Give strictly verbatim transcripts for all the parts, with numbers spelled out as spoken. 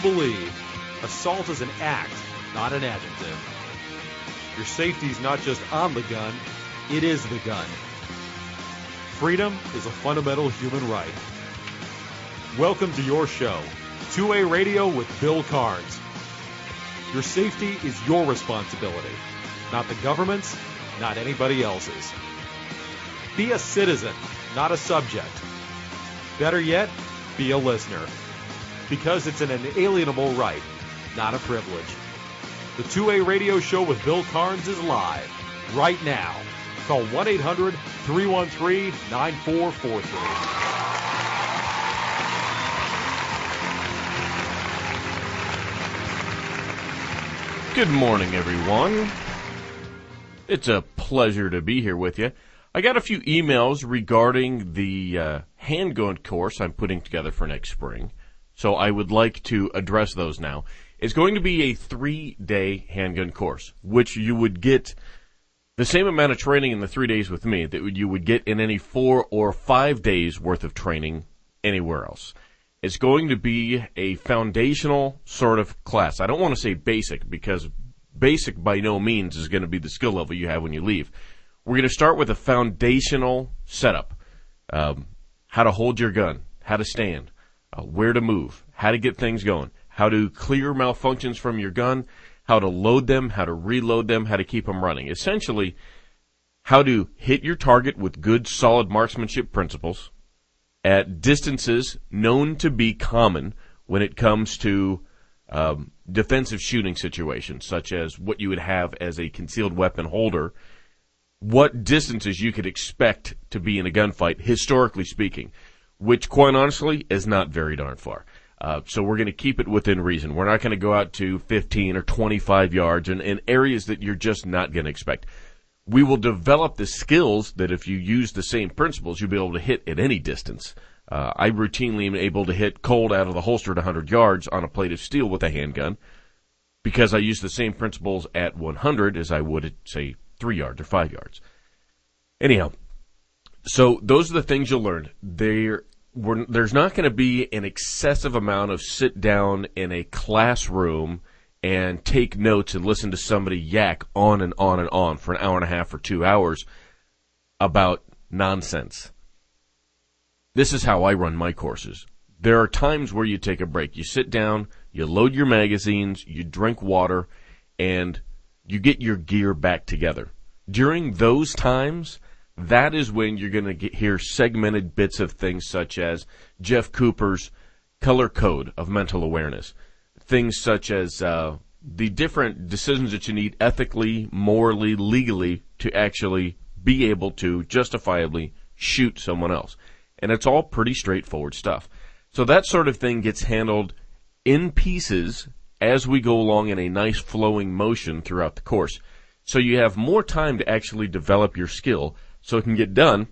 believe assault is an act, not an adjective. Your safety is not just on the gun, it is the gun. Freedom is a fundamental human right. Welcome to your show, two A Radio with Bill Carnes. Your safety is your responsibility, not the government's, not anybody else's. Be a citizen, not a subject. Better yet, be a listener. Because it's an inalienable right, not a privilege. The two A Radio Show with Bill Carnes is live, right now. Call one eight hundred three one three nine four four three. Good morning, everyone. It's a pleasure to be here with you. I got a few emails regarding the uh, handgun course I'm putting together for next spring, so I would like to address those now. It's going to be a three-day handgun course, which you would get the same amount of training in the three days with me that you would get in any four or five days worth of training anywhere else. It's going to be a foundational sort of class. I don't want to say basic, because basic by no means is going to be the skill level you have when you leave. We're going to start with a foundational setup. Um, how to hold your gun, how to stand, uh, where to move, how to get things going, how to clear malfunctions from your gun, how to load them, how to reload them, how to keep them running. Essentially, how to hit your target with good, solid marksmanship principles at distances known to be common when it comes to um, defensive shooting situations, such as what you would have as a concealed weapon holder, what distances you could expect to be in a gunfight, historically speaking, which, quite honestly, is not very darn far. Uh, so we're going to keep it within reason. We're not going to go out to fifteen or twenty-five yards in, in areas that you're just not going to expect. We will develop the skills that if you use the same principles, you'll be able to hit at any distance. Uh, I routinely am able to hit cold out of the holster at one hundred yards on a plate of steel with a handgun because I use the same principles at one hundred as I would at, say, three yards or five yards. Anyhow, so those are the things you'll learn. There, we're, there's not going to be an excessive amount of sit down in a classroom and take notes and listen to somebody yak on and on and on for an hour and a half or two hours about nonsense. This is how I run my courses. There are times where you take a break. You sit down, you load your magazines, you drink water, and you get your gear back together. During those times, that is when you're going to hear segmented bits of things such as Jeff Cooper's color code of mental awareness. Things such as uh, the different decisions that you need ethically, morally, legally to actually be able to justifiably shoot someone else. And it's all pretty straightforward stuff. So that sort of thing gets handled in pieces as we go along in a nice flowing motion throughout the course. So you have more time to actually develop your skill so it can get done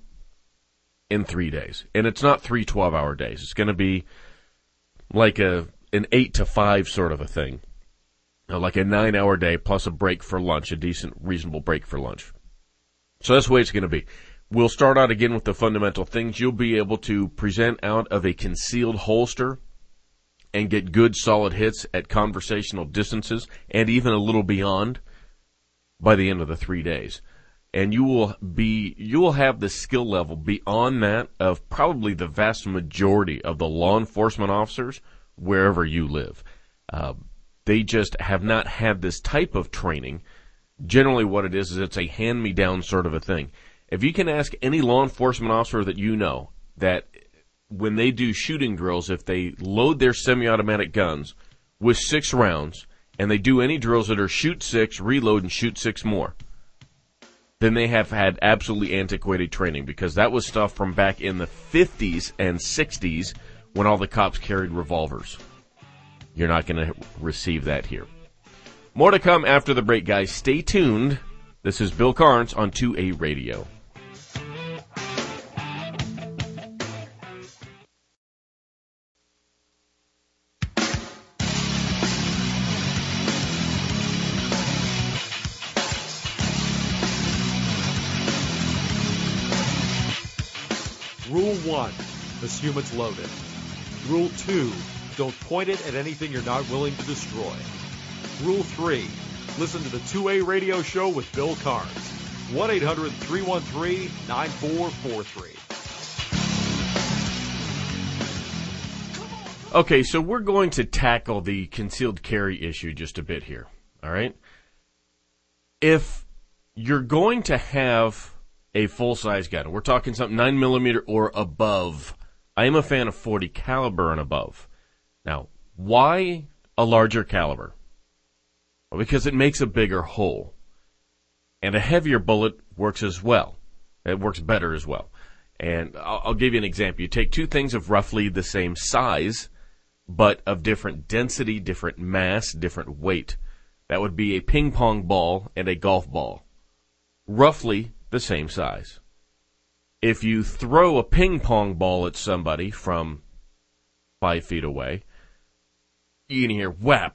in three days. And it's not three twelve-hour days. It's going to be like a an eight to five sort of a thing. You know, like a nine-hour day plus a break for lunch, a decent, reasonable break for lunch. So that's the way it's going to be. We'll start out again with the fundamental things. You'll be able to present out of a concealed holster and get good, solid hits at conversational distances and even a little beyond by the end of the three days. And you will be, you will have the skill level beyond that of probably the vast majority of the law enforcement officers wherever you live. Uh, they just have not had this type of training. Generally what it is is it's a hand-me-down sort of a thing. If you can ask any law enforcement officer that you know that when they do shooting drills, if they load their semi-automatic guns with six rounds and they do any drills that are shoot six, reload, and shoot six more, then they have had absolutely antiquated training, because that was stuff from back in the fifties and sixties when all the cops carried revolvers. You're not going to receive that here. More to come after the break, guys. Stay tuned. This is Bill Carnes on two A Radio. Rule one, assume it's loaded. Rule two, Don't point it at anything you're not willing to destroy. Rule three. Listen to the two A Radio Show with Bill Carnes. one eight hundred three one three nine four four three. Okay, so we're going to tackle the concealed carry issue just a bit here, all right? If you're going to have a full-size gun, we're talking something nine millimeter or above. I am a fan of forty caliber and above. Now, why a larger caliber? Well, because it makes a bigger hole. And a heavier bullet works as well. It works better as well. And I'll, I'll give you an example. You take two things of roughly the same size, but of different density, different mass, different weight. That would be a ping pong ball and a golf ball. Roughly the same size. If you throw a ping pong ball at somebody from five feet away, you can hear whap.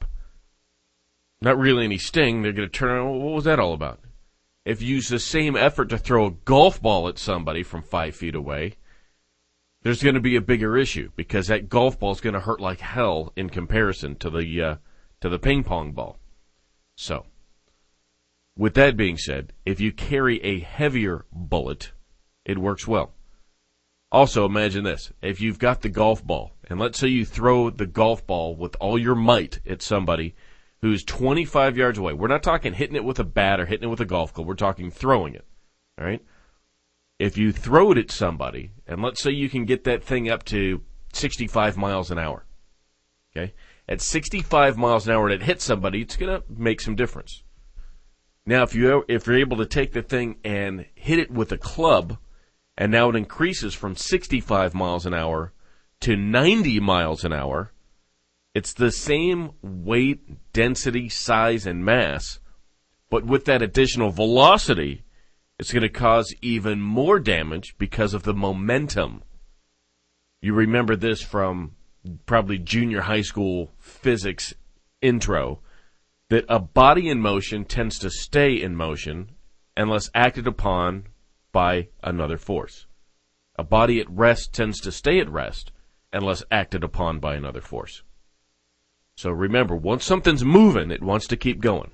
Not really any sting. They're going to turn around. What was that all about? If you use the same effort to throw a golf ball at somebody from five feet away, there's going to be a bigger issue because that golf ball is going to hurt like hell in comparison to the uh, to the ping pong ball. So, with that being said, if you carry a heavier bullet, it works well. Also, imagine this. If you've got the golf ball, and let's say you throw the golf ball with all your might at somebody who's twenty-five yards away. We're not talking hitting it with a bat or hitting it with a golf club. We're talking throwing it, all right? If you throw it at somebody, and let's say you can get that thing up to sixty-five miles an hour, okay? At sixty-five miles an hour and it hits somebody, it's going to make some difference. Now, if, you, if you're able to take the thing and hit it with a club, and now it increases from sixty-five miles an hour to ninety miles an hour, it's the same weight, density, size, and mass, but with that additional velocity, it's going to cause even more damage because of the momentum. You remember this from probably junior high school physics intro, that a body in motion tends to stay in motion unless acted upon by another force. A body at rest tends to stay at rest unless acted upon by another force. So remember, once something's moving, it wants to keep going.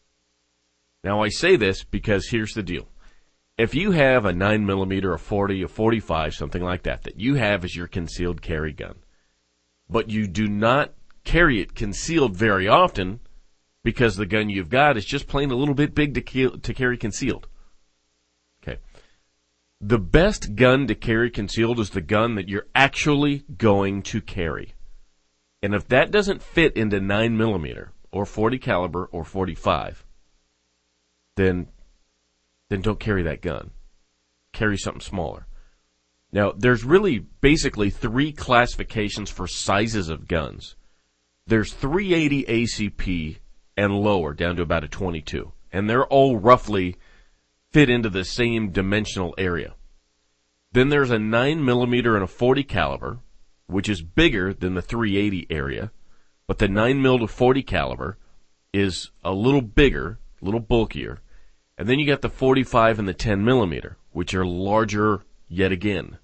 Now I say this because here's the deal. If you have a nine millimeter, a forty, a forty-five, something like that, that you have as your concealed carry gun, but you do not carry it concealed very often because the gun you've got is just plain a little bit big to, ke- to carry concealed. Okay. The best gun to carry concealed is the gun that you're actually going to carry. And if that doesn't fit into nine millimeter or forty caliber or forty-five, then then don't carry that gun. Carry something smaller. Now, there's really basically three classifications for sizes of guns. There's three eighty A C P and lower, down to about a twenty-two. And they're all roughly fit into the same dimensional area. Then there's a nine millimeter and a forty caliber, which is bigger than the three eighty area, but the nine mil to forty caliber is a little bigger, a little bulkier. And then you got the forty-five and the ten millimeter, which are larger yet again.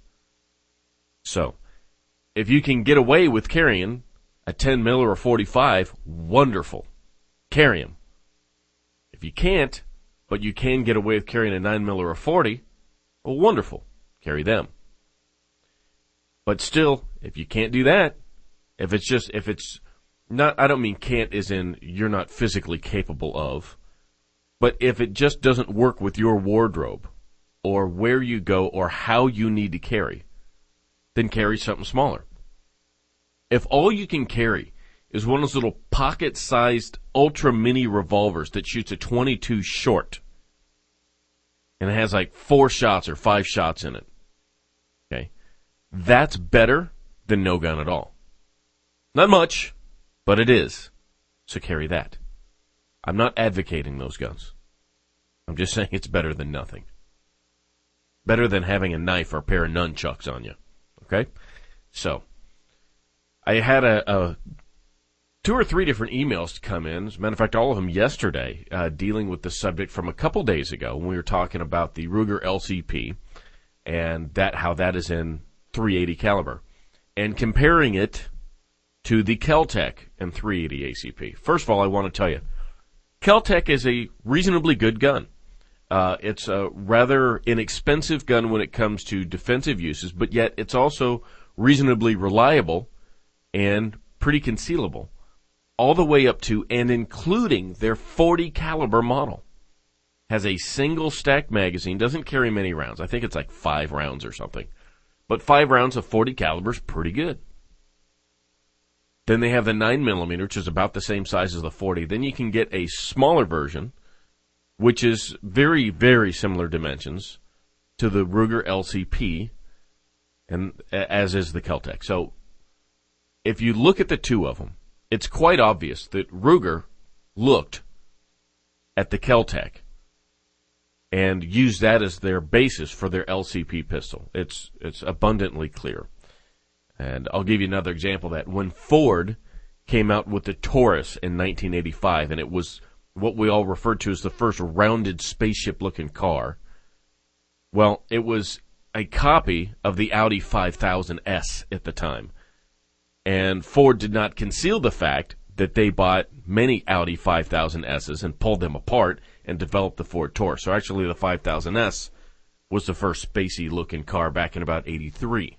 So, if you can get away with carrying a ten mil or a forty-five, wonderful. Carry them. If you can't, but you can get away with carrying a nine mil or a forty, well, wonderful. Carry them. But still, if you can't do that, if it's just, if it's not, I don't mean can't as in you're not physically capable of, but if it just doesn't work with your wardrobe or where you go or how you need to carry, then carry something smaller. If all you can carry is one of those little pocket-sized ultra mini revolvers that shoots a twenty-two short and it has like four shots or five shots in it, okay, that's better than no gun at all. Not much, but it is. So carry that. I'm not advocating those guns. I'm just saying it's better than nothing. Better than having a knife or a pair of nunchucks on you. Okay? So, I had a, a two or three different emails to come in. As a matter of fact, all of them yesterday, uh, dealing with the subject from a couple days ago when we were talking about the Ruger L C P and that how that is in three eighty caliber. And comparing it to the Kel-Tec and three eighty A C P. First of all, I want to tell you, Kel-Tec is a reasonably good gun. Uh, it's a rather inexpensive gun when it comes to defensive uses, but yet it's also reasonably reliable and pretty concealable, all the way up to and including their forty caliber model. Has a single stack magazine, doesn't carry many rounds. I think it's like five rounds or something. But five rounds of forty caliber is pretty good. Then they have the nine millimeter, which is about the same size as the forty. Then you can get a smaller version, which is very, very similar dimensions to the Ruger L C P, and as is the Kel-Tec. So if you look at the two of them, it's quite obvious that Ruger looked at the Kel-Tec and used that as their basis for their L C P pistol. It's it's abundantly clear. And I'll give you another example of that. When Ford came out with the Taurus in nineteen eighty-five, and it was what we all referred to as the first rounded spaceship-looking car, well, it was a copy of the Audi five thousand S at the time. And Ford did not conceal the fact that they bought many Audi five thousand S's and pulled them apart and developed the Ford Taurus. So actually the five thousand S was the first spacey-looking car back in about eighty-three.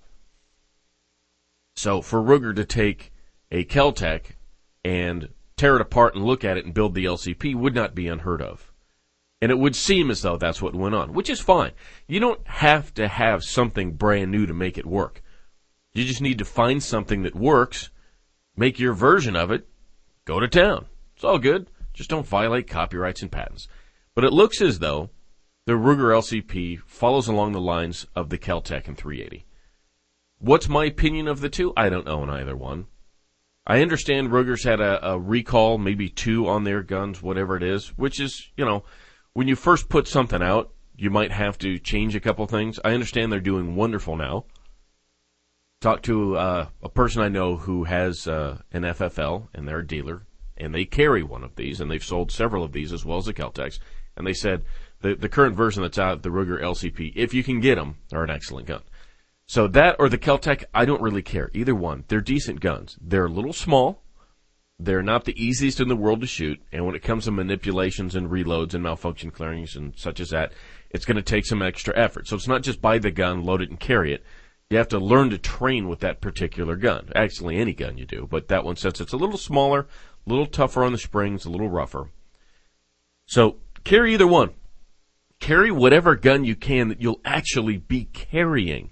So for Ruger to take a Kel-Tec and tear it apart and look at it and build the L C P would not be unheard of. And it would seem as though that's what went on, which is fine. You don't have to have something brand new to make it work. You just need to find something that works, make your version of it, go to town. It's all good. Just don't violate copyrights and patents. But it looks as though the Ruger L C P follows along the lines of the Kel-Tec and three eighty. What's my opinion of the two? I don't own either one. I understand Ruger's had a, a recall, maybe two on their guns, whatever it is, which is, you know, when you first put something out, you might have to change a couple things. I understand they're doing wonderful now. Talked to uh, a person I know who has uh, an F F L, and they're a dealer, and they carry one of these, and they've sold several of these as well as the Kel-Tecs, and they said the, the current version that's out, the Ruger L C P, if you can get them, are an excellent gun. So that or the Kel-Tec, I don't really care. Either one. They're decent guns. They're a little small. They're not the easiest in the world to shoot. And when it comes to manipulations and reloads and malfunction clearings and such as that, it's going to take some extra effort. So it's not just buy the gun, load it, and carry it. You have to learn to train with that particular gun. Actually, any gun you do. But that one, since it's a little smaller, a little tougher on the springs, a little rougher. So carry either one. Carry whatever gun you can that you'll actually be carrying.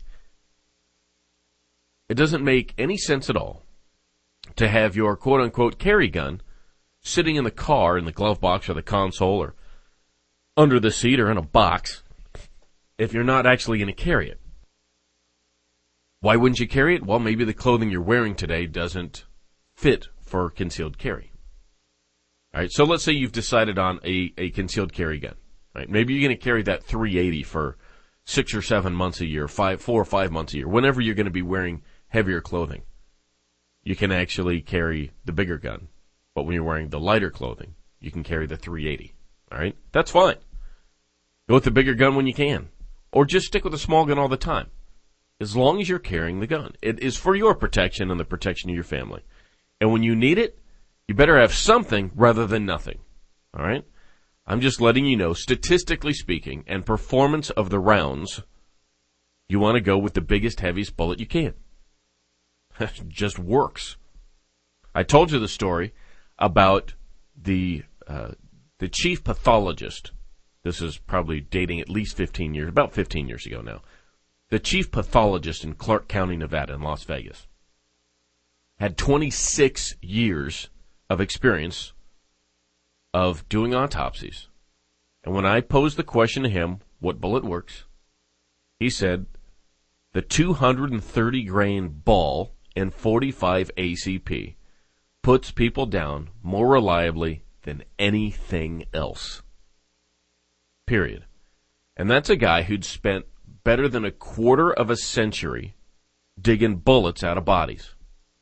It doesn't make any sense at all to have your quote-unquote carry gun sitting in the car, in the glove box or the console or under the seat or in a box if you're not actually going to carry it. Why wouldn't you carry it? Well, maybe the clothing you're wearing today doesn't fit for concealed carry. All right, so let's say you've decided on a, a concealed carry gun. Right? Maybe you're going to carry that three eighty for six or seven months a year, five, four or five months a year, whenever you're going to be wearing heavier clothing. You can actually carry the bigger gun. But when you're wearing the lighter clothing, you can carry the three eighty. All right? That's fine. Go with the bigger gun when you can. Or just stick with a small gun all the time. As long as you're carrying the gun. It is for your protection and the protection of your family. And when you need it, you better have something rather than nothing. All right? I'm just letting you know, statistically speaking, and performance of the rounds, you want to go with the biggest, heaviest bullet you can. It just works. I told you the story about the uh, the chief pathologist. This is probably dating at least fifteen years, about fifteen years ago now. The chief pathologist in Clark County, Nevada, in Las Vegas, had twenty-six years of experience of doing autopsies. And when I posed the question to him, what bullet works, he said, the two hundred thirty grain ball and forty-five A C P puts people down more reliably than anything else. Period. And that's a guy who'd spent better than a quarter of a century digging bullets out of bodies.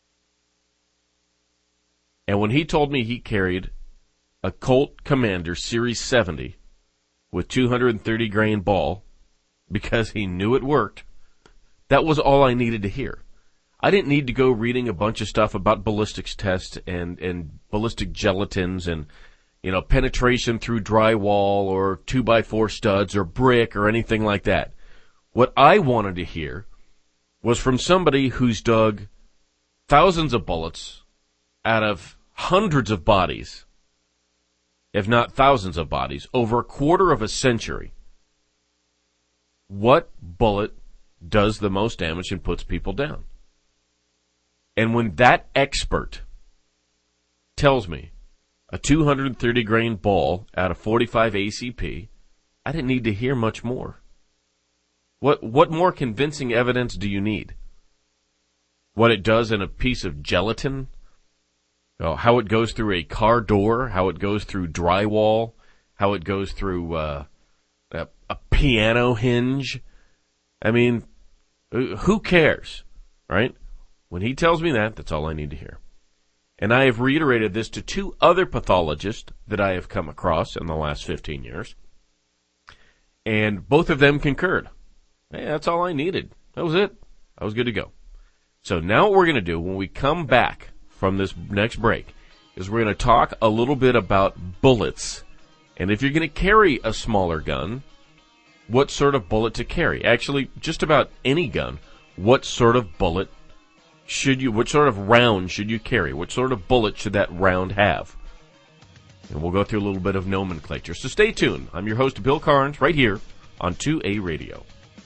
And when he told me he carried a Colt Commander Series seventy with two hundred thirty grain ball because he knew it worked, that was all I needed to hear. I didn't need to go reading a bunch of stuff about ballistics tests and, and ballistic gelatins and, you know, penetration through drywall or two by four studs or brick or anything like that. What I wanted to hear was from somebody who's dug thousands of bullets out of hundreds of bodies, if not thousands of bodies, over a quarter of a century. What bullet does the most damage and puts people down? And when that expert tells me a two hundred thirty grain ball out of forty-five A C P, I didn't need to hear much more. What what more convincing evidence do you need? What it does in a piece of gelatin? Oh, how it goes through a car door, how it goes through drywall, how it goes through uh, a, a piano hinge. I mean, who cares, right? When he tells me that, that's all I need to hear. And I have reiterated this to two other pathologists that I have come across in the last fifteen years. And both of them concurred. Hey, that's all I needed. That was it. I was good to go. So now what we're going to do when we come back from this next break is we're going to talk a little bit about bullets. And if you're going to carry a smaller gun, what sort of bullet to carry? Actually, just about any gun, what sort of bullet should you, what sort of round should you carry? What sort of bullet should that round have? And we'll go through a little bit of nomenclature. So stay tuned. I'm your host, Bill Carnes, right here on two A Radio.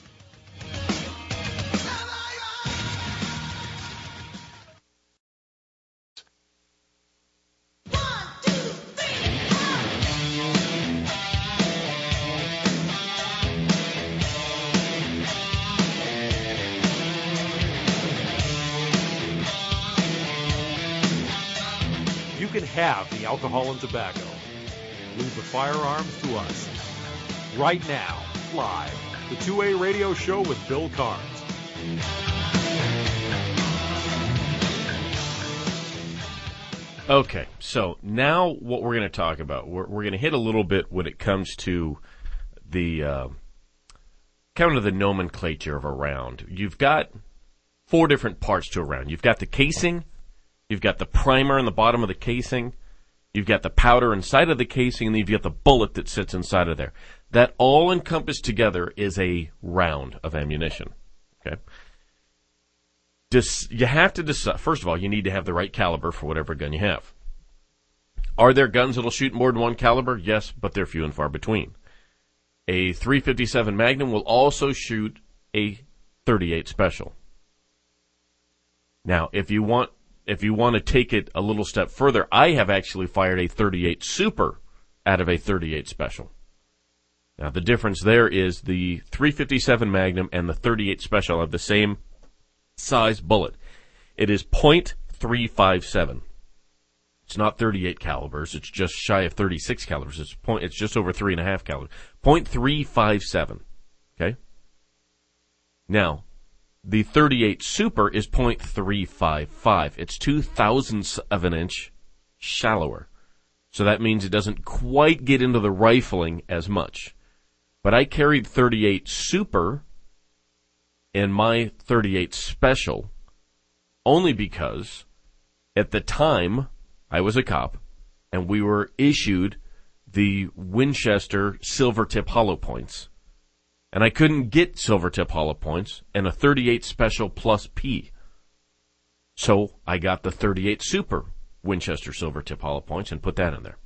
You can have the alcohol and tobacco. Leave the firearms to us. Right now, live, the two A Radio Show with Bill Carnes. Okay, so now what we're going to talk about, we're, we're going to hit a little bit when it comes to the uh, kind of the nomenclature of a round. You've got four different parts to a round. You've got the casing. You've got the primer in the bottom of the casing. You've got the powder inside of the casing, and then you've got the bullet that sits inside of there. That all encompassed together is a round of ammunition. Okay. Dis- you have to decide. First of all, you need to have the right caliber for whatever gun you have. Are there guns that'll shoot more than one caliber? Yes, but they're few and far between. A three fifty-seven Magnum will also shoot a thirty-eight Special. Now, if you want If you want to take it a little step further, I have actually fired a thirty-eight Super out of a thirty-eight Special. Now, the difference there is the three fifty-seven Magnum and the thirty-eight Special have the same size bullet. It is point three five seven. It's not thirty-eight calibers. It's just shy of thirty-six calibers. It's point. It's just over three and a half calibers. point three five seven. Okay. Now, the thirty-eight Super is point three five five. It's two thousandths of an inch shallower. So that means it doesn't quite get into the rifling as much. But I carried thirty-eight Super in my thirty-eight Special only because at the time I was a cop and we were issued the Winchester silver tip hollow points. And I couldn't get silver tip hollow points and a thirty-eight Special plus P. So I got the thirty-eight Super Winchester silver tip hollow points and put that in there.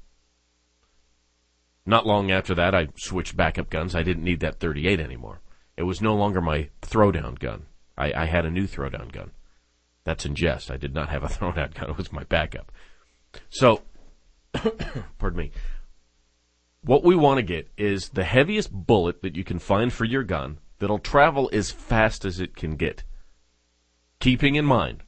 Not long after that, I switched backup guns. I didn't need that thirty-eight anymore. It was no longer my throwdown gun. I, I had a new throwdown gun. That's in jest. I did not have a throwdown gun. It was my backup. So, pardon me. What we want to get is the heaviest bullet that you can find for your gun that'll travel as fast as it can get. Keeping in mind,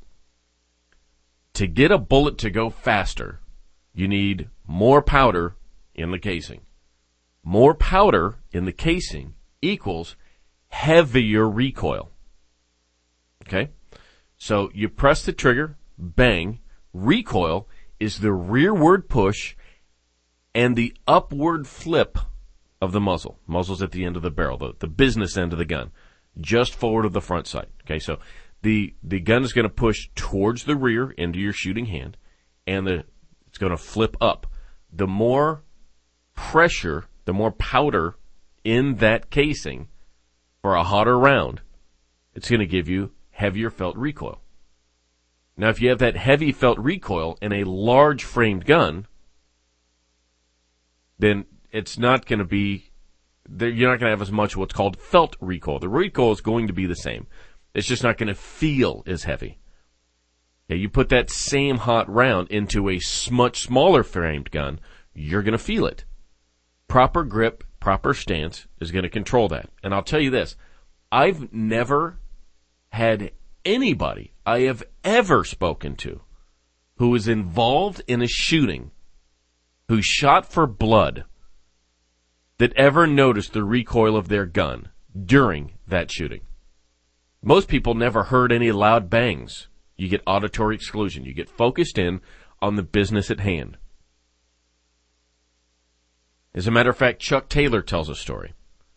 to get a bullet to go faster, you need more powder in the casing. More powder in the casing equals heavier recoil. Okay? So you press the trigger, bang. Recoil is the rearward push and the upward flip of the muzzle. Muzzle's at the end of the barrel, the, the business end of the gun, just forward of the front sight. Okay, so the the gun is going to push towards the rear into your shooting hand, and the it's going to flip up. The more pressure, the more powder in that casing for a hotter round, it's going to give you heavier felt recoil. Now, if you have that heavy felt recoil in a large framed gun, then it's not going to be, you're not going to have as much what's called felt recoil. The recoil is going to be the same. It's just not going to feel as heavy. Now, you put that same hot round into a much smaller framed gun, you're going to feel it. Proper grip, proper stance is going to control that. And I'll tell you this, I've never had anybody I have ever spoken to who was involved in a shooting, who shot for blood, that ever noticed the recoil of their gun during that shooting. Most people never heard any loud bangs. You get auditory exclusion. You get focused in on the business at hand. As a matter of fact, Chuck Taylor tells a story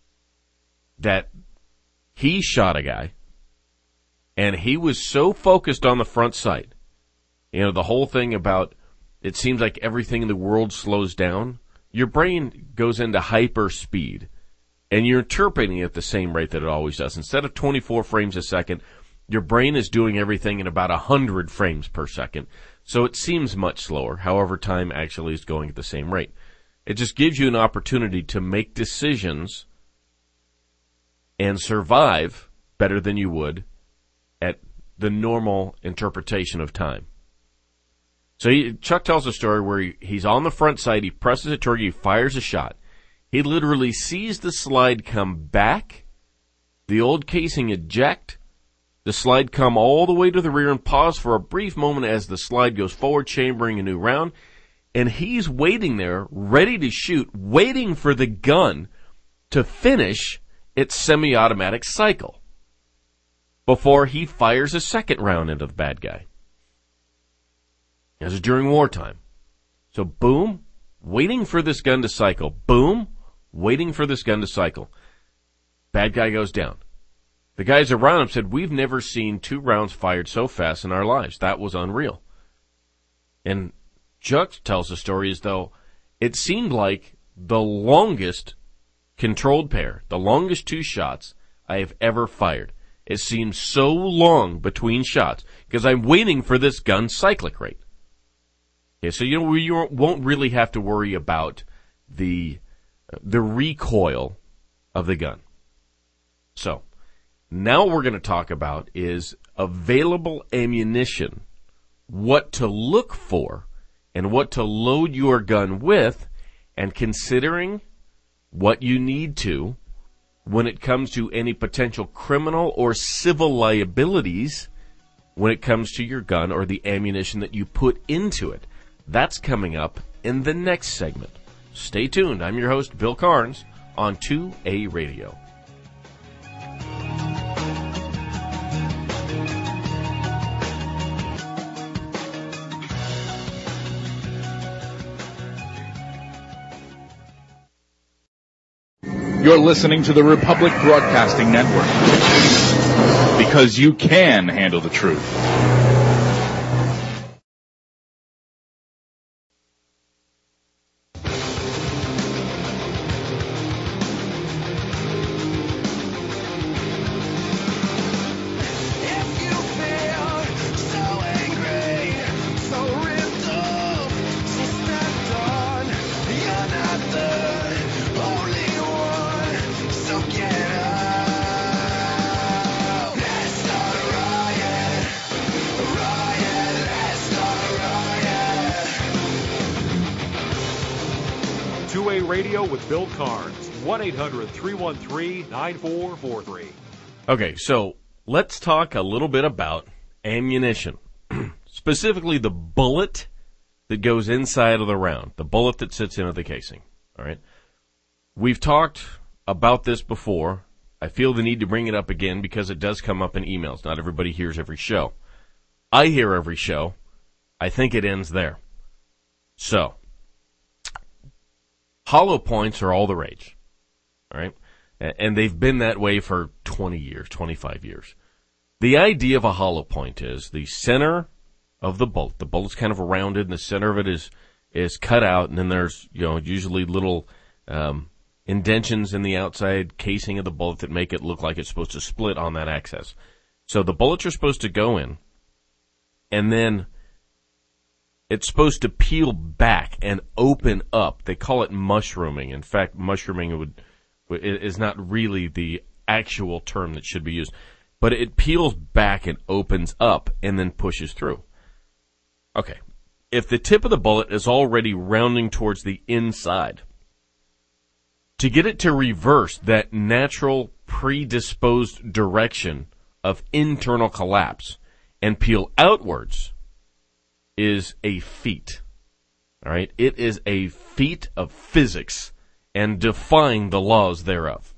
that he shot a guy, and he was so focused on the front sight. You know, the whole thing about it seems like everything in the world slows down. Your brain goes into hyper speed, and you're interpreting it at the same rate that it always does. Instead of twenty-four frames a second, your brain is doing everything in about one hundred frames per second. So it seems much slower. However, time actually is going at the same rate. It just gives you an opportunity to make decisions and survive better than you would at the normal interpretation of time. So he, Chuck tells a story where he, he's on the front sight, he presses a trigger, he fires a shot. He literally sees the slide come back, the old casing eject, the slide come all the way to the rear and pause for a brief moment as the slide goes forward, chambering a new round. And he's waiting there, ready to shoot, waiting for the gun to finish its semi-automatic cycle before he fires a second round into the bad guy. This is during wartime. So boom, waiting for this gun to cycle. Boom, waiting for this gun to cycle. Bad guy goes down. The guys around him said, we've never seen two rounds fired so fast in our lives. That was unreal. And Chuck tells the story as though it seemed like the longest controlled pair, the longest two shots I have ever fired. It seemed so long between shots because I'm waiting for this gun cyclic rate. Okay, so you know you won't really have to worry about the the recoil of the gun. So now what we're going to talk about is available ammunition, what to look for, and what to load your gun with, and considering what you need to when it comes to any potential criminal or civil liabilities when it comes to your gun or the ammunition that you put into it. That's coming up in the next segment. Stay tuned. I'm your host, Bill Carnes, on two A Radio. You're listening to the Republic Broadcasting Network, because you can handle the truth. two A Radio with Bill Carnes, one eight hundred three one three nine four four three. Okay, so let's talk a little bit about ammunition, specifically the bullet that goes inside of the round, the bullet that sits into the casing. All right, we've talked about this before. I feel the need to bring it up again because it does come up in emails. Not everybody hears every show. I hear every show. I think it ends there. So, hollow points are all the rage, all right? And they've been that way for twenty years, twenty-five years. The idea of a hollow point is the center of the bullet. The bullet's kind of rounded, and the center of it is is cut out, and then there's, you know, usually little um, indentions in the outside casing of the bullet that make it look like it's supposed to split on that axis. So the bullets are supposed to go in, and then it's supposed to peel back and open up. They call it mushrooming. In fact, mushrooming would is not really the actual term that should be used, but it peels back and opens up and then pushes through. Okay, if the tip of the bullet is already rounding towards the inside, to get it to reverse that natural predisposed direction of internal collapse and peel outwards is a feat. All right, it is a feat of physics and defying the laws thereof.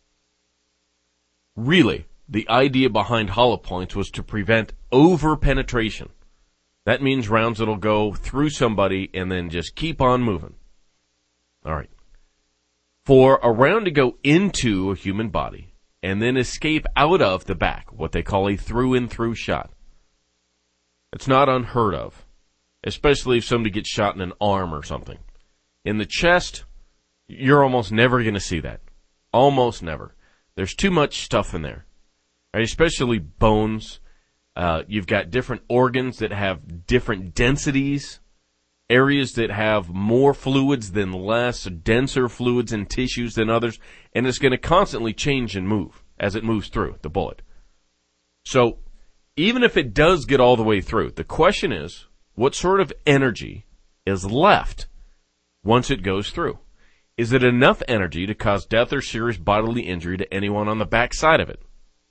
Really, the idea behind hollow points was to prevent over-penetration. That means rounds that'll go through somebody and then just keep on moving. All right. For a round to go into a human body and then escape out of the back, what they call a through-and-through shot, it's not unheard of, especially if somebody gets shot in an arm or something. In the chest, you're almost never going to see that. Almost never. There's too much stuff in there, right? Especially bones. Uh, you've got different organs that have different densities, areas that have more fluids than less, denser fluids and tissues than others, and it's going to constantly change and move as it moves through the bullet. So even if it does get all the way through, the question is, what sort of energy is left once it goes through? Is it enough energy to cause death or serious bodily injury to anyone on the back side of it?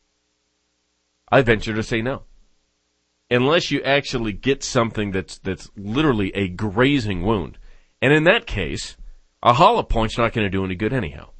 I venture to say no. Unless you actually get something that's that's literally a grazing wound. And in that case, a hollow point's not going to do any good anyhow.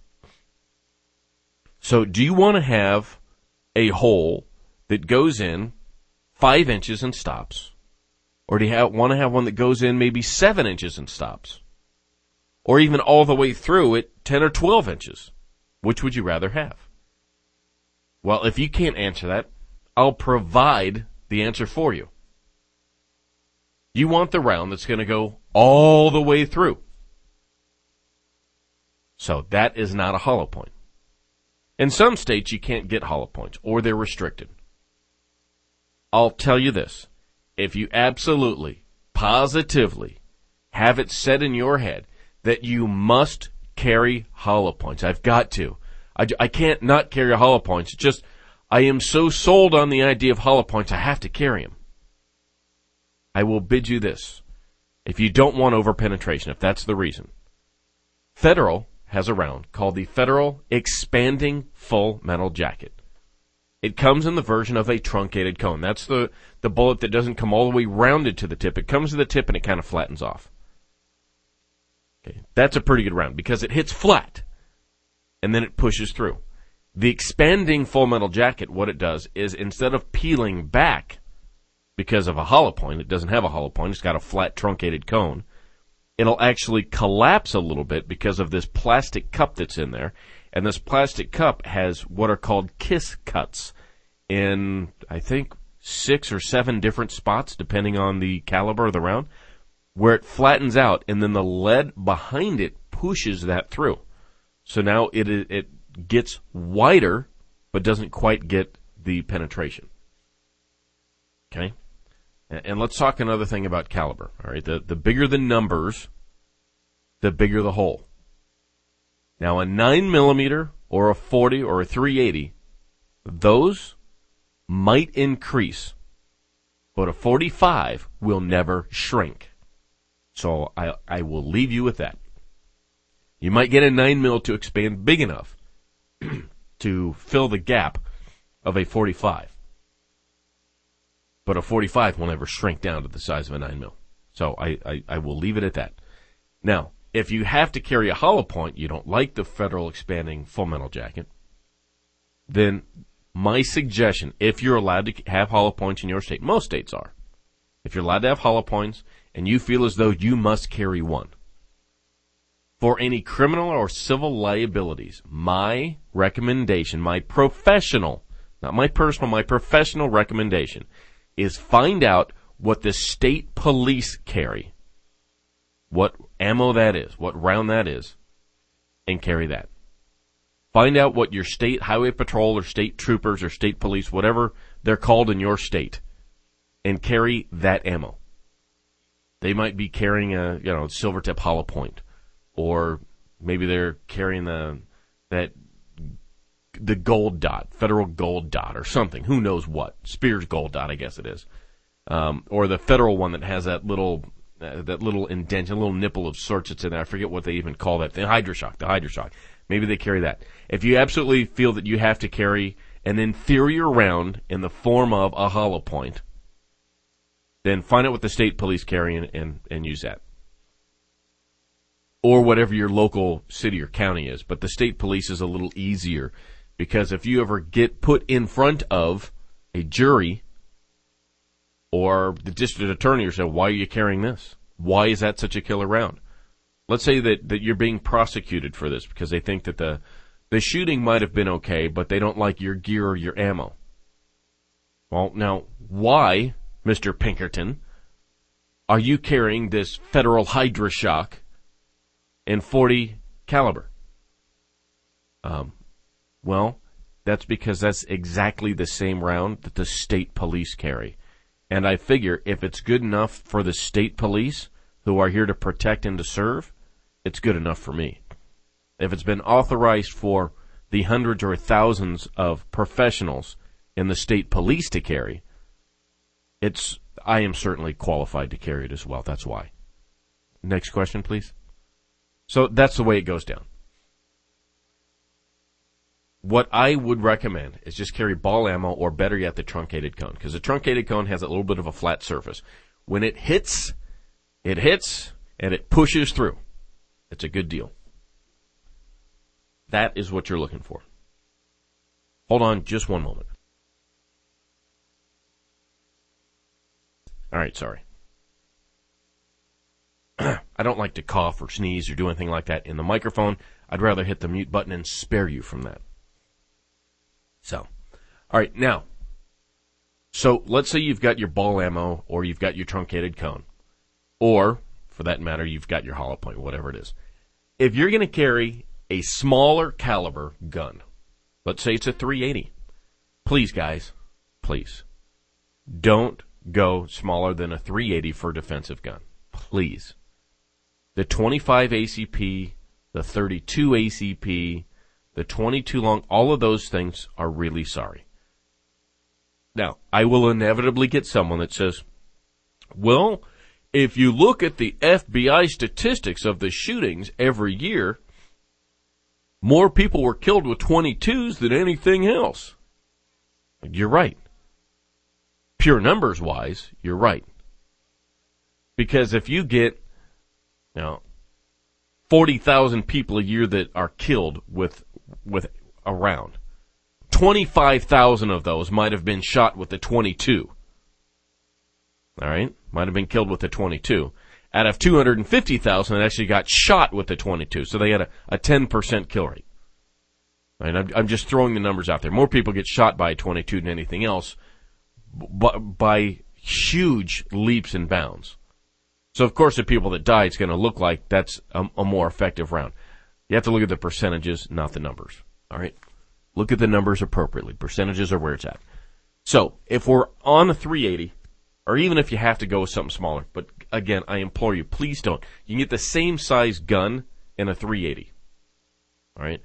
So do you want to have a hole that goes in five inches and stops? Or do you have, want to have one that goes in maybe seven inches and stops? Or even all the way through at ten or twelve inches? Which would you rather have? Well, if you can't answer that, I'll provide the answer for you. You want the round that's going to go all the way through. So that is not a hollow point. In some states, you can't get hollow points, or they're restricted. I'll tell you this. If you absolutely, positively have it set in your head that you must carry hollow points, I've got to. I, I can't not carry hollow points. It's just, I am so sold on the idea of hollow points, I have to carry them. I will bid you this. If you don't want over-penetration, if that's the reason, Federal has a round called the Federal Expanding Full Metal Jacket. It comes in the version of a truncated cone. That's the, the bullet that doesn't come all the way rounded to the tip. It comes to the tip and it kind of flattens off. Okay, that's a pretty good round because it hits flat and then it pushes through. The expanding full metal jacket, what it does is instead of peeling back because of a hollow point, it doesn't have a hollow point, it's got a flat truncated cone, it'll actually collapse a little bit because of this plastic cup that's in there. And this plastic cup has what are called kiss cuts in, I think, six or seven different spots, depending on the caliber of the round, where it flattens out, and then the lead behind it pushes that through. So now it it gets wider, but doesn't quite get the penetration. Okay? And let's talk another thing about caliber. All right, the, the bigger the numbers, the bigger the hole. Now, a nine millimeter or a forty or a three eighty, those might increase, but a forty-five will never shrink. So I, I will leave you with that. You might get a nine mil to expand big enough to fill the gap of a forty-five. But a forty-five will never shrink down to the size of a nine mil. So I, I, I will leave it at that. Now, if you have to carry a hollow point, you don't like the Federal Expanding Full Metal Jacket, then my suggestion, if you're allowed to have hollow points in your state, most states are, if you're allowed to have hollow points and you feel as though you must carry one, for any criminal or civil liabilities, my recommendation, my professional not my personal, my professional recommendation, is find out what the state police carry, what ammo that is, what round that is, and carry that. Find out what your state highway patrol or state troopers or state police, whatever they're called in your state, and carry that ammo. They might be carrying a, you know, Silvertip hollow point, or maybe they're carrying the that the gold dot, federal gold dot, or something. Who knows what? Spears gold dot, I guess it is, um, or the federal one that has that little uh, that little indent, a little nipple of sorts that's in there. I forget what they even call that. The HydroShock, the HydroShock. Maybe they carry that. If you absolutely feel that you have to carry an inferior round in the form of a hollow point, then find out what the state police carry and, and, and use that. Or whatever your local city or county is. But the state police is a little easier, because if you ever get put in front of a jury or the district attorney or say, why are you carrying this? Why is that such a killer round? Let's say that, that you're being prosecuted for this because they think that the the shooting might have been okay, but they don't like your gear or your ammo. Well, now, why, Mister Pinkerton, are you carrying this federal HydroShock in forty caliber? Um, well, that's because that's exactly the same round that the state police carry. And I figure if it's good enough for the state police, who are here to protect and to serve, it's good enough for me. If it's been authorized for the hundreds or thousands of professionals in the state police to carry, it's I am certainly qualified to carry it as well. That's why. Next question, please. So that's the way it goes down. What I would recommend is just carry ball ammo, or better yet, the truncated cone, because the truncated cone has a little bit of a flat surface. When it hits, it hits, and it pushes through. It's a good deal. That is what you're looking for. Hold on just one moment. All right, sorry. I don't like to cough or sneeze or do anything like that in the microphone. I'd rather hit the mute button and spare you from that. So, all right, now, so let's say you've got your ball ammo, or you've got your truncated cone, or, for that matter, you've got your hollow point, whatever it is. If you're going to carry a smaller caliber gun, let's say it's a three eighty, please, guys, please, don't go smaller than a three eighty for a defensive gun. Please. The twenty-five A C P, the thirty-two A C P, the twenty-two long, all of those things are really sorry. Now, I will inevitably get someone that says, well, if you look at the F B I statistics of the shootings every year, more people were killed with twenty-twos than anything else. You're right. Pure numbers wise, you're right. Because if you get, you know, forty thousand people a year that are killed with with a round, twenty-five thousand of those might have been shot with the twenty-two. All right? Might have been killed with the twenty-two. Out of two hundred fifty thousand that actually got shot with the twenty-two. So they had a, a ten percent kill rate. All right? I'm, I'm just throwing the numbers out there. More people get shot by a twenty-two than anything else, b- by huge leaps and bounds. So, of course, the people that die, it's going to look like that's a, a more effective round. You have to look at the percentages, not the numbers. All right? Look at the numbers appropriately. Percentages are where it's at. So, if we're on a three eighty, or even if you have to go with something smaller, but again, I implore you, please don't. You can get the same size gun in a three eighty. All right?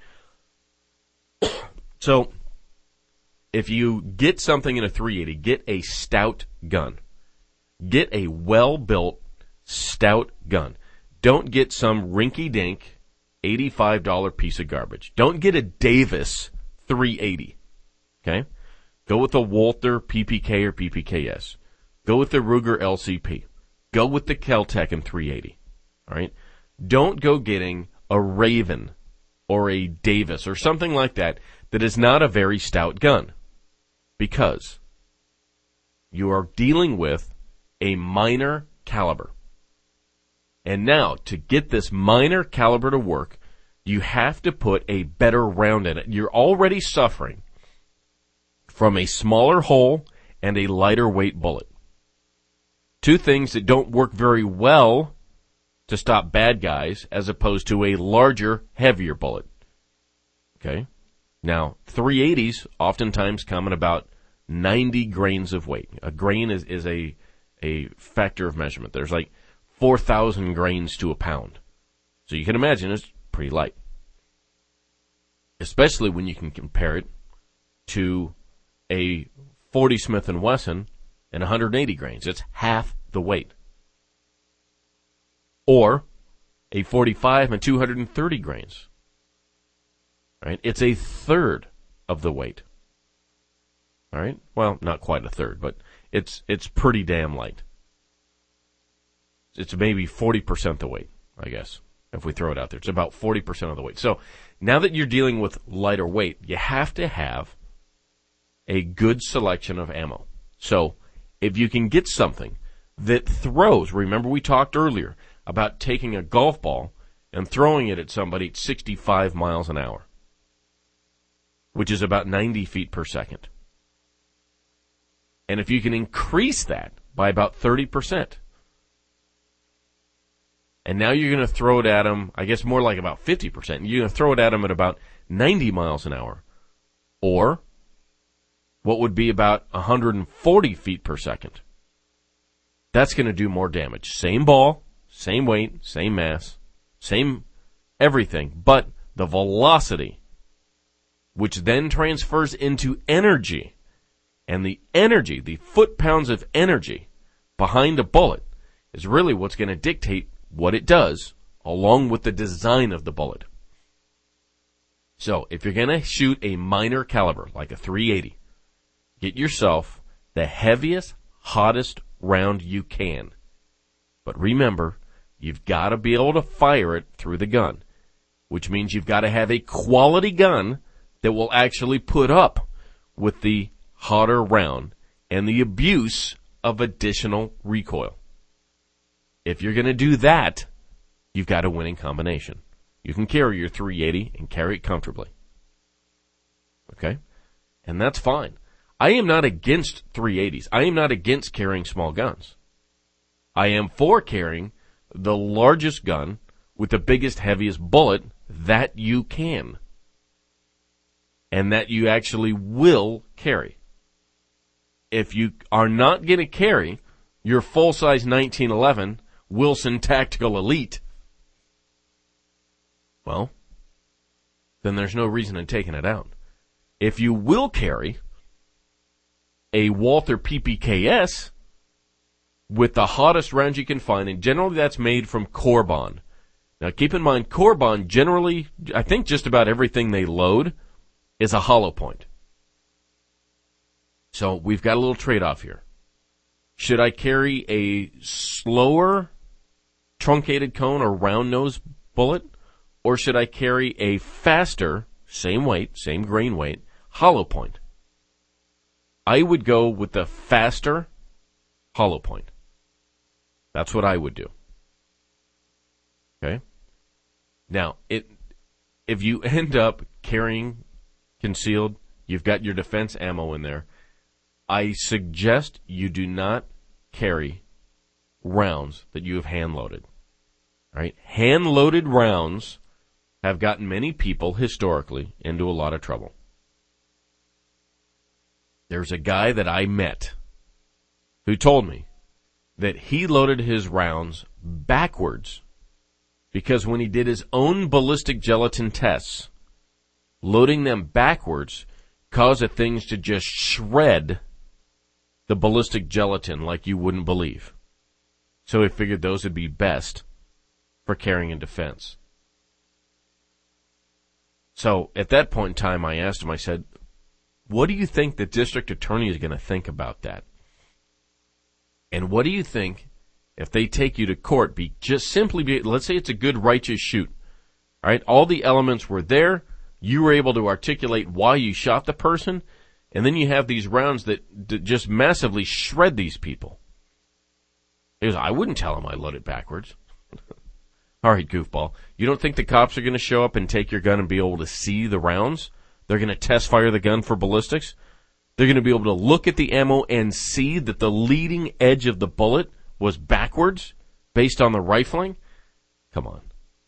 So, if you get something in a three eighty, get a stout gun. Get a well-built, stout gun. Don't get some rinky-dink eighty-five dollars piece of garbage. Don't get a Davis three eighty. Okay? Go with a Walther P P K or P P K S. Go with the Ruger L C P. Go with the Kel-Tec in three eighty. All right? Don't go getting a Raven or a Davis or something like that that is not a very stout gun, because you are dealing with a minor caliber. And now, to get this minor caliber to work, you have to put a better round in it. You're already suffering from a smaller hole and a lighter weight bullet. Two things that don't work very well to stop bad guys as opposed to a larger, heavier bullet. Okay? Now, three eighties oftentimes come in about ninety grains of weight. A grain is, is a, a factor of measurement. There's like four thousand grains to a pound. So you can imagine it's pretty light. Especially when you can compare it to a forty Smith and Wesson and one hundred eighty grains. It's half the weight. Or a forty-five and two hundred thirty grains. Right? It's a third of the weight. All right? Well, not quite a third, but it's it's pretty damn light. It's maybe forty percent the weight, I guess, if we throw it out there. It's about forty percent of the weight. So now that you're dealing with lighter weight, you have to have a good selection of ammo. So if you can get something that throws, remember we talked earlier about taking a golf ball and throwing it at somebody at sixty-five miles an hour, which is about ninety feet per second. And if you can increase that by about thirty percent, and now you're going to throw it at them, I guess more like about fifty percent, you're going to throw it at them at about ninety miles an hour, or what would be about one hundred forty feet per second. That's going to do more damage. Same ball, same weight, same mass, same everything, but the velocity, which then transfers into energy, and the energy, the foot-pounds of energy behind a bullet is really what's going to dictate what it does, along with the design of the bullet. So, if you're going to shoot a minor caliber, like a three eighty, get yourself the heaviest, hottest round you can. But remember, you've got to be able to fire it through the gun, which means you've got to have a quality gun that will actually put up with the hotter round and the abuse of additional recoil. If you're going to do that, you've got a winning combination. You can carry your three eighty and carry it comfortably. Okay? And that's fine. I am not against three eighties. I am not against carrying small guns. I am for carrying the largest gun with the biggest, heaviest bullet that you can. And that you actually will carry. If you are not going to carry your full-size nineteen eleven Wilson Tactical Elite, well, then there's no reason in taking it out. If you will carry a Walther P P K S with the hottest rounds you can find, and generally that's made from Corbon. Now keep in mind, Corbon generally, I think just about everything they load is a hollow point. So we've got a little trade-off here. Should I carry a slower truncated cone or round nose bullet, or should I carry a faster, same weight, same grain weight, hollow point? I would go with the faster hollow point. That's what I would do. Okay? Now, it if you end up carrying concealed, you've got your defense ammo in there, I suggest you do not carry rounds that you have hand-loaded. Right? Hand-loaded rounds have gotten many people, historically, into a lot of trouble. There's a guy that I met who told me that he loaded his rounds backwards because when he did his own ballistic gelatin tests, loading them backwards caused the things to just shred the ballistic gelatin like you wouldn't believe. So he figured those would be best for carrying in defense. So at that point in time, I asked him, I said, what do you think the district attorney is going to think about that? And what do you think if they take you to court, be just simply be, let's say it's a good righteous shoot. All right, all the elements were there. You were able to articulate why you shot the person, and then you have these rounds that, that just massively shred these people. He goes, I wouldn't tell him I loaded backwards. All right, goofball. You don't think the cops are going to show up and take your gun and be able to see the rounds? They're going to test fire the gun for ballistics? They're going to be able to look at the ammo and see that the leading edge of the bullet was backwards based on the rifling. Come on.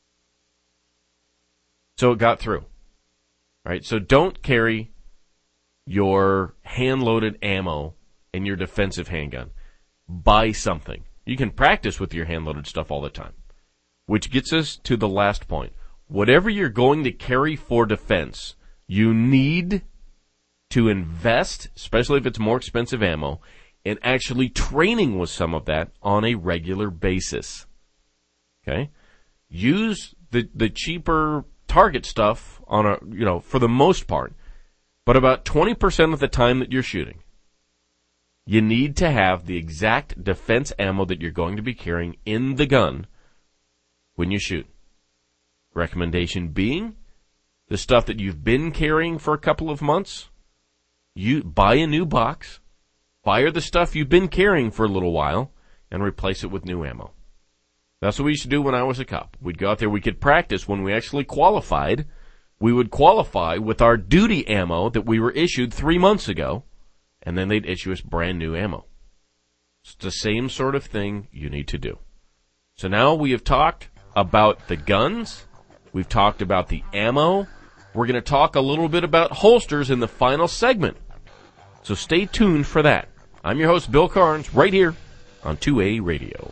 So it got through. Right? So don't carry your hand-loaded ammo in your defensive handgun. Buy something. You can practice with your hand-loaded stuff all the time. Which gets us to the last point. Whatever you're going to carry for defense, you need to invest, especially if it's more expensive ammo, in actually training with some of that on a regular basis. Okay? Use the the cheaper target stuff on a, you know, for the most part. But about twenty percent of the time that you're shooting, you need to have the exact defense ammo that you're going to be carrying in the gun when you shoot. Recommendation being, the stuff that you've been carrying for a couple of months, you buy a new box, fire the stuff you've been carrying for a little while, and replace it with new ammo. That's what we used to do when I was a cop. We'd go out there, we could practice when we actually qualified. We would qualify with our duty ammo that we were issued three months ago, and then they'd issue us brand new ammo. It's the same sort of thing you need to do. So now we have talked about the guns. We've talked about the ammo. We're going to talk a little bit about holsters in the final segment. So stay tuned for that. I'm your host, Bill Carnes, right here on two A Radio.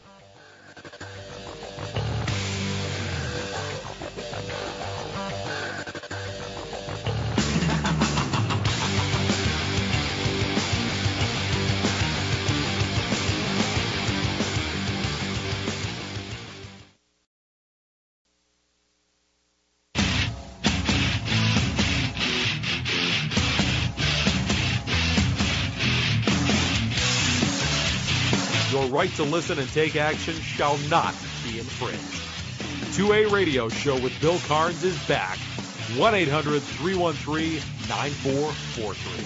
Your right to listen and take action shall not be infringed. The two A Radio Show with Bill Carnes is back. one eight hundred three one three nine four four three.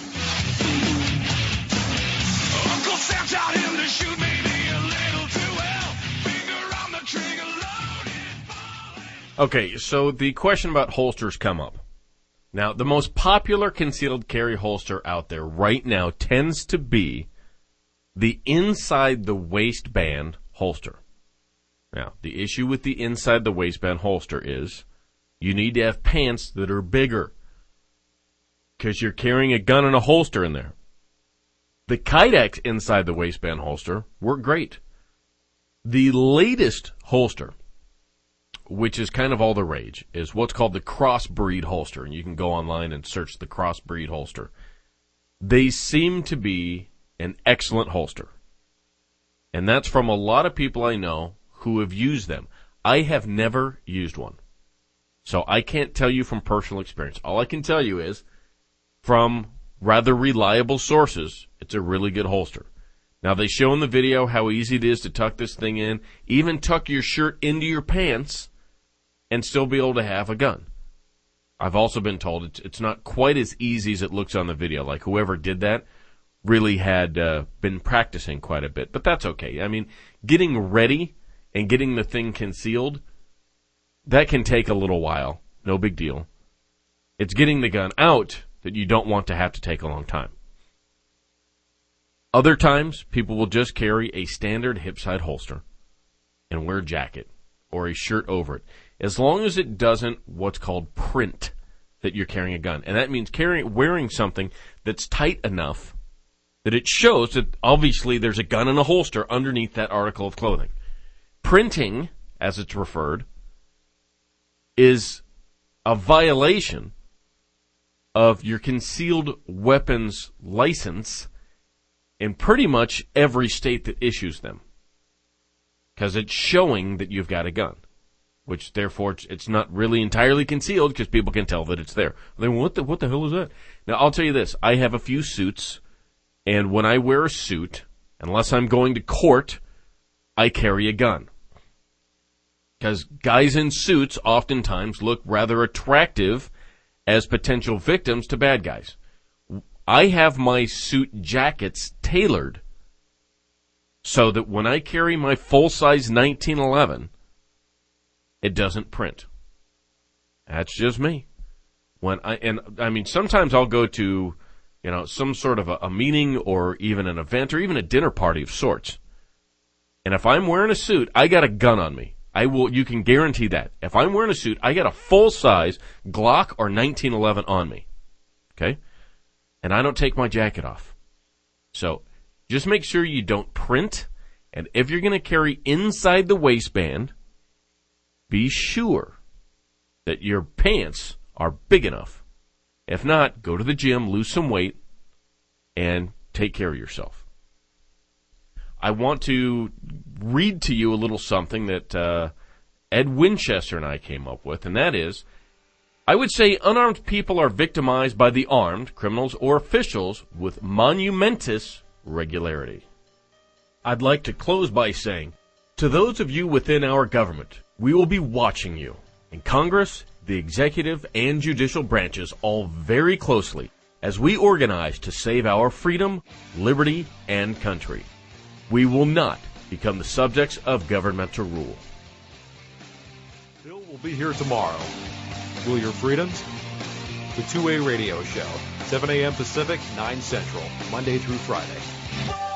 Uncle Sam taught him to shoot maybe a little too well. Finger on the trigger, loaded. Okay, so the question about holsters come up. Now, the most popular concealed carry holster out there right now tends to be the inside the waistband holster. Now, the issue with the inside the waistband holster is you need to have pants that are bigger because you're carrying a gun and a holster in there. The Kydex inside the waistband holster work great. The latest holster, which is kind of all the rage, is what's called the crossbreed holster, and you can go online and search the crossbreed holster. They seem to be an excellent holster. And that's from a lot of people I know who have used them. I have never used one. So I can't tell you from personal experience. All I can tell you is, from rather reliable sources, it's a really good holster. Now, they show in the video how easy it is to tuck this thing in, even tuck your shirt into your pants, and still be able to have a gun. I've also been told it's, it's not quite as easy as it looks on the video. Like, whoever did that really had uh, been practicing quite a bit, but that's okay. I mean, getting ready and getting the thing concealed, that can take a little while. No big deal. It's getting the gun out that you don't want to have to take a long time. Other times, people will just carry a standard hip-side holster and wear a jacket or a shirt over it, as long as it doesn't what's called print that you're carrying a gun. And that means carrying, wearing something that's tight enough that it shows that obviously there's a gun in a holster underneath that article of clothing. Printing, as it's referred, is a violation of your concealed weapons license in pretty much every state that issues them. Because it's showing that you've got a gun, which therefore it's not really entirely concealed because people can tell that it's there. Then what the, what the hell is that? Now, I'll tell you this. I have a few suits. And when I wear a suit, unless I'm going to court, I carry a gun. Because guys in suits oftentimes look rather attractive as potential victims to bad guys. I have my suit jackets tailored so that when I carry my full-size nineteen eleven, it doesn't print. That's just me. When I and I mean, sometimes I'll go to you know, some sort of a, a meeting or even an event or even a dinner party of sorts. And if I'm wearing a suit, I got a gun on me. I will, you can guarantee that. If I'm wearing a suit, I got a full-size Glock or nineteen eleven on me. Okay? And I don't take my jacket off. So, just make sure you don't print, and if you're going to carry inside the waistband, be sure that your pants are big enough. If not, go to the gym, lose some weight, and take care of yourself. I want to read to you a little something that uh, Ed Winchester and I came up with, and that is, I would say unarmed people are victimized by the armed, criminals, or officials with monumentous regularity. I'd like to close by saying, to those of you within our government, we will be watching you. In Congress, the executive and judicial branches all very closely as we organize to save our freedom, liberty, and country. We will not become the subjects of governmental rule. Bill will be here tomorrow. Will your freedoms? The two A Radio Show, seven a.m. Pacific, nine Central, Monday through Friday.